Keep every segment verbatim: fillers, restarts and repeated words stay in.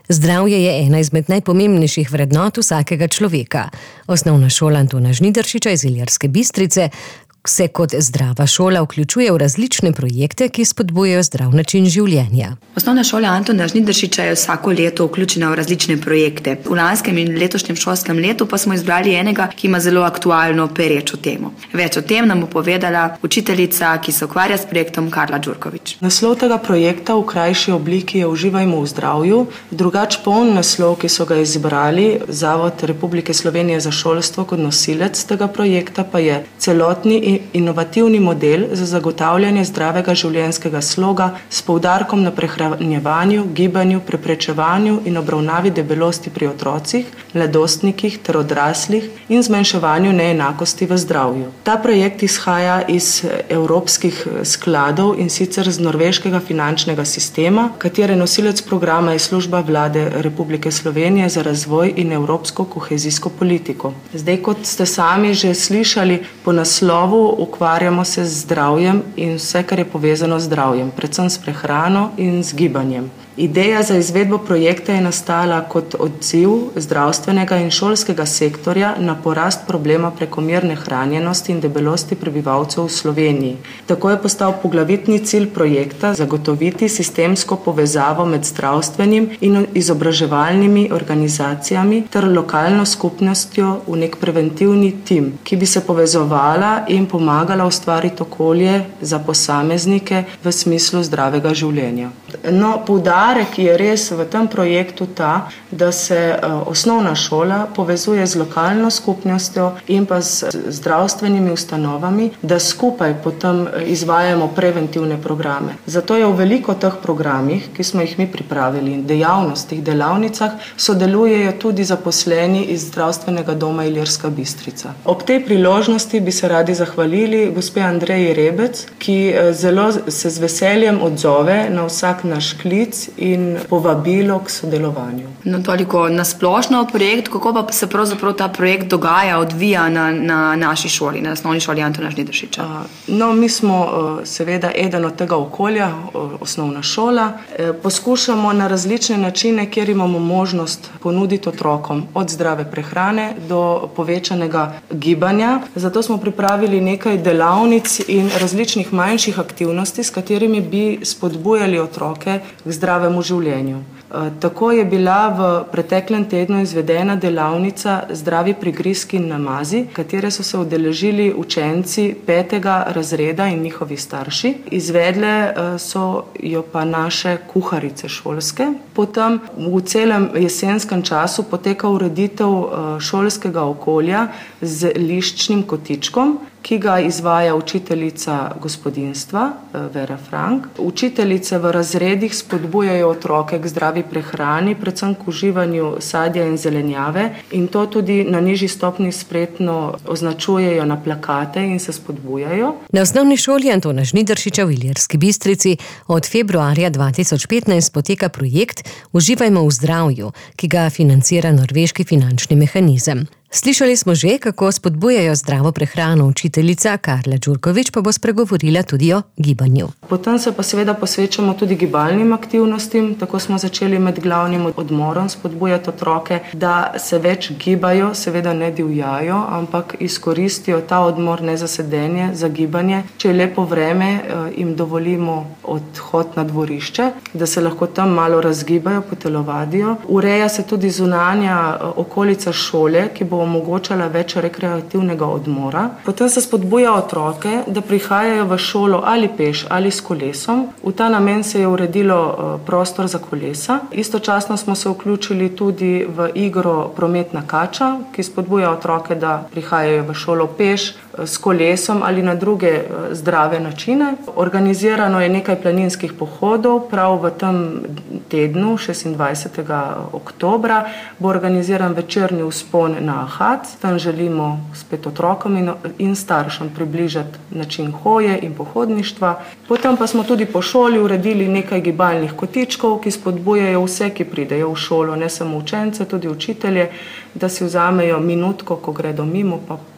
Zdravje je ena izmed najpomembnejših vrednot vsakega človeka. Osnovna šola Antona Žnidaršiča iz Ilirske Bistrice se kot zdrava šola vključuje v različne projekte, ki spodbujajo zdrav način življenja. Osnovna šola Antona Žnidaršiča je vsako leto vključena v različne projekte. V lanskem in letošnjem šolskem letu pa smo izbrali enega, ki ima zelo aktualno perečo temo. Več o tem nam bo povedala učiteljica, ki se ukvarja s projektom, Karla Đurković. Naslov tega projekta v krajši obliki je Uživajmo v zdravju. Drugač poln naslov, ki so ga izbrali, Zavod Republike Slovenije za šolstvo kot nosilec tega projekta, pa je celotni inovativni model za zagotavljanje zdravega življenjskega sloga s poudarkom na prehranjevanju, gibanju, preprečevanju in obravnavi debelosti pri otrocih, mladostnikih ter odraslih in zmanjševanju neenakosti v zdravju. Ta projekt izhaja iz evropskih skladov in sicer z norveškega finančnega sistema, katere nosilec programa je Služba Vlade Republike Slovenije za razvoj in evropsko kohezijsko politiko. Zdaj, kot ste sami že slišali po naslovu, ukvarjamo se z zdravjem in vse, kar je povezano z zdravjem, predvsem s prehrano in z gibanjem. Ideja za izvedbo projekta je nastala kot odziv zdravstvenega in šolskega sektorja na porast problema prekomerne hranjenosti in debelosti prebivalcev v Sloveniji. Tako je postal poglavitni cilj projekta zagotoviti sistemsko povezavo med zdravstvenim in izobraževalnimi organizacijami ter lokalno skupnostjo v nek preventivni tim, ki bi se povezovala in pomagala ustvariti okolje za posameznike v smislu zdravega življenja. No, poudarek je res v tem projektu ta, da se uh, osnovna šola povezuje z lokalno skupnostjo in pa z zdravstvenimi ustanovami, da skupaj potem izvajamo preventivne programe. Zato je v veliko teh programih, ki smo jih mi pripravili in dejavnostih, delavnicah, sodelujejo tudi zaposleni iz Zdravstvenega doma Ilirska Bistrica. Ob tej priložnosti bi se radi zahvalili gospe Andreji Rebec, ki zelo se z veseljem odzove na vsak naš klic in povabilo k sodelovanju. No, toliko nasplošno projekt, kako pa se pravzaprav ta projekt dogaja, odvija na, na naši šoli, na osnovni šoli Antona Žnidaršiča? No, mi smo seveda eden od tega okolja, osnovna šola. Poskušamo na različne načine, kjer imamo možnost ponuditi otrokom od zdrave prehrane do povečanega gibanja. Zato smo pripravili nekaj delavnic in različnih manjših aktivnosti, s katerimi bi spodbujali otroke k zdravemu življenju. Tako je bila v preteklem tednu izvedena delavnica Zdravi prigrizki in namazi, katere so se udeležili učenci petega razreda in njihovi starši. Izvedle so jo pa naše kuharice šolske. Potem v celem jesenskem času poteka ureditev šolskega okolja z liščnim kotičkom, ki ga izvaja učiteljica gospodinjstva Vera Frank. Učiteljice v razredih spodbujajo otroke k zdravi prehrani, predvsem k uživanju sadja in zelenjave, in to tudi na nižji stopnji spretno označujejo na plakate in se spodbujajo. Na osnovni šoli Antona Žnidaršiča v Ilirski Bistrici od februarja dva tisoč petnajst poteka projekt Uživajmo v zdravju, ki ga financira norveški finančni mehanizem. Slišali smo že, kako spodbujajo zdravo prehrano. Učiteljica Karla Đurković pa bo spregovorila tudi o gibanju. Potem se pa seveda posvečamo tudi gibalnim aktivnostim. Tako smo začeli med glavnim odmorom spodbujati otroke, da se več gibajo, seveda ne divjajo, ampak izkoristijo ta odmor ne za sedenje, za gibanje. Če je lepo vreme, jim dovolimo odhod na dvorišče, da se lahko tam malo razgibajo, potelovadijo. Ureja se tudi zunanja okolica šole, ki bo omogočala več rekreativnega odmora. Potem se spodbuja otroke, da prihajajo v šolo ali peš ali s kolesom. V ta namen se je uredilo prostor za kolesa. Istočasno smo se vključili tudi v igro Prometna kača, ki spodbuja otroke, da prihajajo v šolo peš, s kolesom ali na druge zdrave načine. Organizirano je nekaj planinskih pohodov. Prav v tem tednu, šestindvajsetega oktobra, bo organiziran večerni vzpon na Ahad. Tam želimo spet otrokom in, in staršem približati način hoje in pohodništva. Potem pa smo tudi po šoli uredili nekaj gibalnih kotičkov, ki spodbujajo vse, ki pridejo v šolo, ne samo učence, tudi učitelje, da si vzamejo minutko, ko gredo mimo, pa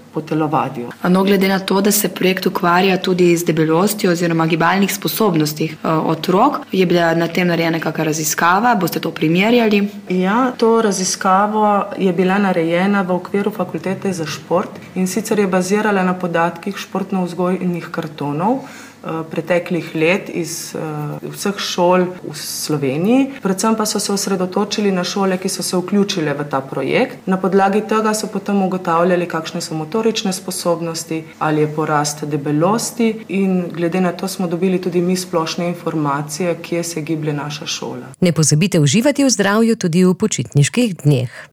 po telovadju. No, glede na to, da se projekt ukvarja tudi z debelostjo oziroma gibalnih sposobnostih otrok, je bila na tem narejena kakšna raziskava, boste to primerjali? Ja, to raziskavo je bila narejena v okviru Fakultete za šport in sicer je bazirala na podatkih športno-vzgojnih kartonov preteklih let iz uh, vseh šol v Sloveniji. Predvsem pa so se osredotočili na šole, ki so se vključile v ta projekt. Na podlagi tega so potem ugotavljali, kakšne so motorične sposobnosti, ali je porast debelosti in glede na to smo dobili tudi mi splošne informacije, kje se giblje naša šola. Ne pozabite uživati v zdravju tudi v počitniških dneh.